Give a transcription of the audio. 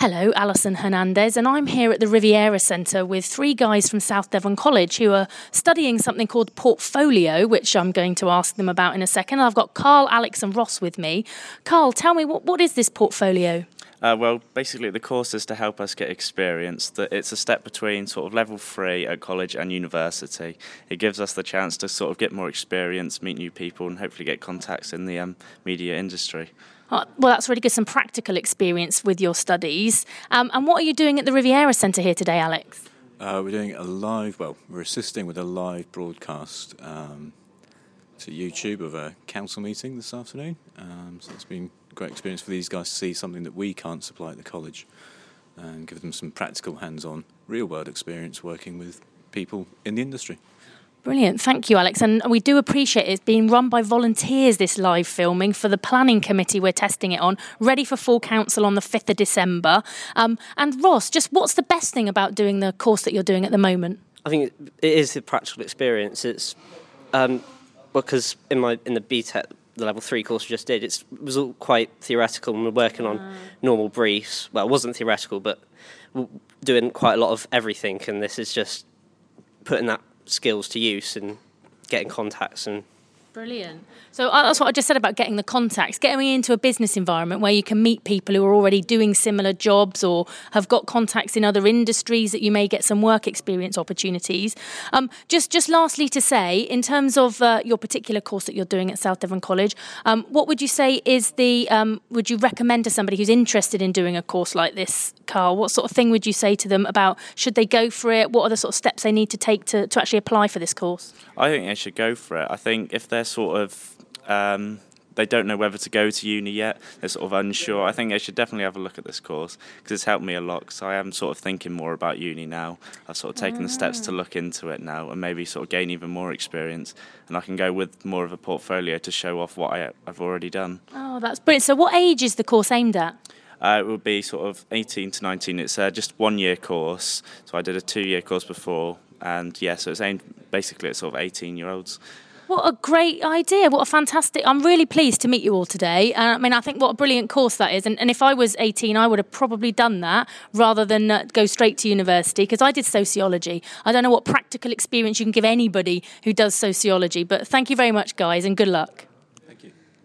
Hello, Alison Hernandez, and I'm here at the Riviera Centre with three guys from South Devon College who are studying something called Portfolio, which I'm going to ask them about in a second. I've got Carl, Alex and Ross with me. Carl, tell me, what is this Portfolio? Well, basically the course is to help us get experience. It's a step between sort of level 3 at college and university. It gives us the chance to sort of get more experience, meet new people and hopefully get contacts in the media industry. Well, that's really good, some practical experience with your studies. And what are you doing at the Riviera Centre here today, Alex? We're doing we're assisting with a live broadcast to YouTube of a council meeting this afternoon. So it's been a great experience for these guys to see something that we can't supply at the college and give them some practical, hands-on, real-world experience working with people in the industry. Brilliant. Thank you, Alex. And we do appreciate it being run by volunteers, this live filming, for the planning committee we're testing it on, ready for full council on the 5th of December. And Ross, just what's the best thing about doing the course that you're doing at the moment? I think it is the practical experience. It's because in the BTEC, the level 3 course we just did, it was all quite theoretical and we're working on normal briefs. Well, it wasn't theoretical, but we're doing quite a lot of everything, and this is just putting that skills to use and getting contacts. And brilliant. So that's what I just said about getting the contacts, getting into a business environment where you can meet people who are already doing similar jobs or have got contacts in other industries that you may get some work experience opportunities. Just lastly to say, in terms of your particular course that you're doing at South Devon College, what would you say is would you recommend to somebody who's interested in doing a course like this, Carl? What sort of thing would you say to them about should they go for it? What are the sort of steps they need to take to actually apply for this course? I think they should go for it. I think if they're sort of they don't know whether to go to uni yet, they're sort of unsure, I think they should definitely have a look at this course because it's helped me a lot, because I am sort of thinking more about uni now. I've sort of taken the steps to look into it now and maybe sort of gain even more experience, and I can go with more of a portfolio to show off what I've already done. Oh, that's brilliant. So what age is the course aimed at? It would be sort of 18 to 19. It's just 1 year course, so I did a 2-year course before, and so it's aimed basically at sort of 18-year-olds. What a great idea. What a fantastic... I'm really pleased to meet you all today. I think what a brilliant course that is. And if I was 18, I would have probably done that rather than go straight to university, because I did sociology. I don't know what practical experience you can give anybody who does sociology, but thank you very much, guys, and good luck.